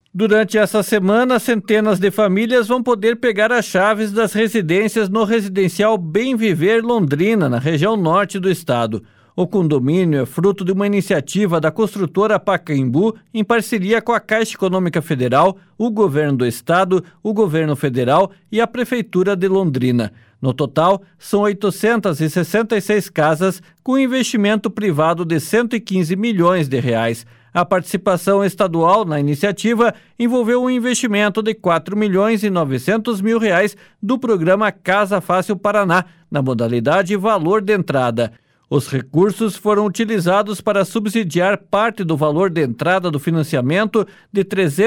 Durante essa semana, centenas de famílias vão poder pegar as chaves das residências no residencial Bem Viver Londrina, na região norte do estado. O condomínio é fruto de uma iniciativa da construtora Pacaembu em parceria com a Caixa Econômica Federal, o governo do estado, o governo federal e a Prefeitura de Londrina. No total, são 866 casas com investimento privado de 115 milhões de reais. A participação estadual na iniciativa envolveu um investimento de 4 milhões e 900 mil reais do programa Casa Fácil Paraná, na modalidade valor de entrada. Os recursos foram utilizados para subsidiar parte do valor de entrada do financiamento de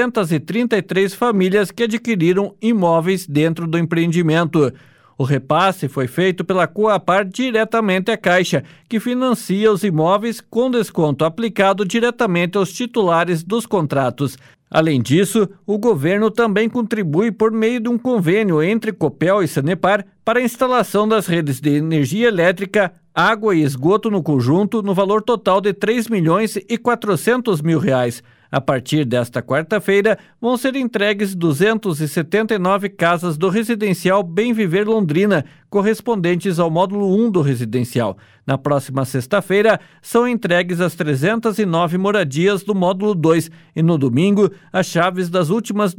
333 famílias que adquiriram imóveis dentro do empreendimento. O repasse foi feito pela Coapar diretamente à Caixa, que financia os imóveis com desconto aplicado diretamente aos titulares dos contratos. Além disso, o governo também contribui por meio de um convênio entre Copel e Sanepar para a instalação das redes de energia elétrica, água e esgoto no conjunto, no valor total de 3 milhões e 400 mil reais. A partir desta quarta-feira, vão ser entregues 279 casas do residencial Bem Viver Londrina, correspondentes ao módulo 1 do residencial. Na próxima sexta-feira, são entregues as 309 moradias do módulo 2 e, no domingo, as chaves das últimas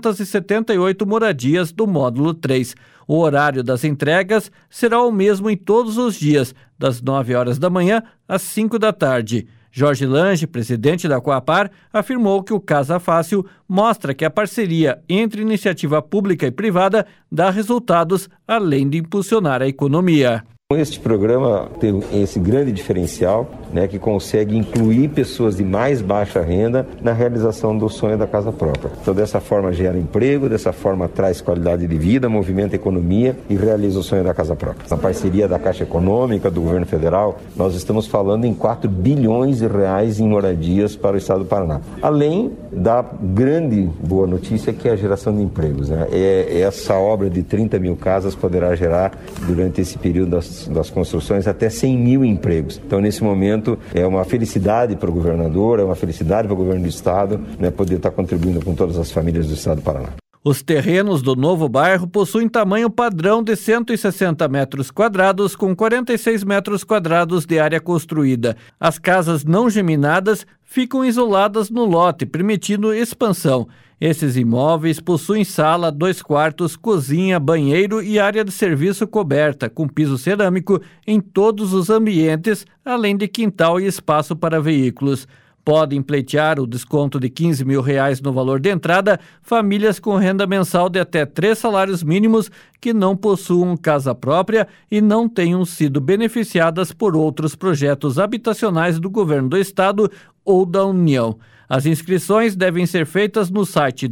278 moradias do módulo 3. O horário das entregas será o mesmo em todos os dias, das 9 horas da manhã às 5 da tarde. Jorge Lange, presidente da Coapar, afirmou que o Casa Fácil mostra que a parceria entre iniciativa pública e privada dá resultados, além de impulsionar a economia. Este programa tem esse grande diferencial, que consegue incluir pessoas de mais baixa renda na realização do sonho da casa própria. Então, dessa forma, gera emprego, dessa forma, traz qualidade de vida, movimenta a economia e realiza o sonho da casa própria. Na parceria da Caixa Econômica, do governo federal, nós estamos falando em 4 bilhões de reais em moradias para o estado do Paraná. Além da grande boa notícia, que é a geração de empregos. Essa obra de 30 mil casas poderá gerar, durante esse período das construções, até 100 mil empregos. Então, nesse momento, é uma felicidade para o governador, é uma felicidade para o governo do estado, poder estar contribuindo com todas as famílias do estado do Paraná. Os terrenos do novo bairro possuem tamanho padrão de 160 metros quadrados, com 46 metros quadrados de área construída. As casas não geminadas ficam isoladas no lote, permitindo expansão. Esses imóveis possuem sala, 2 quartos, cozinha, banheiro e área de serviço coberta, com piso cerâmico em todos os ambientes, além de quintal e espaço para veículos. Podem pleitear o desconto de 15 mil reais no valor de entrada famílias com renda mensal de até 3 salários mínimos que não possuam casa própria e não tenham sido beneficiadas por outros projetos habitacionais do governo do estado ou da União. As inscrições devem ser feitas no site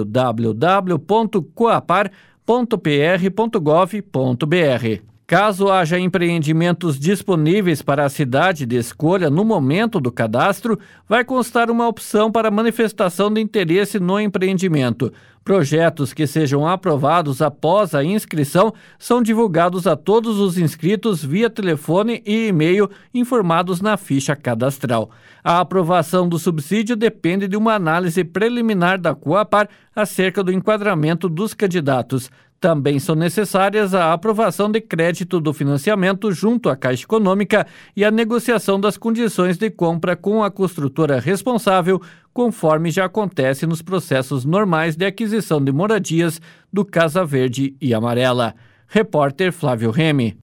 www.coapar.pr.gov.br. Caso haja empreendimentos disponíveis para a cidade de escolha no momento do cadastro, vai constar uma opção para manifestação de interesse no empreendimento. Projetos que sejam aprovados após a inscrição são divulgados a todos os inscritos via telefone e e-mail informados na ficha cadastral. A aprovação do subsídio depende de uma análise preliminar da Coapar acerca do enquadramento dos candidatos. Também são necessárias a aprovação de crédito do financiamento junto à Caixa Econômica e a negociação das condições de compra com a construtora responsável, conforme já acontece nos processos normais de aquisição de moradias do Casa Verde e Amarela. Repórter Flávio Remy.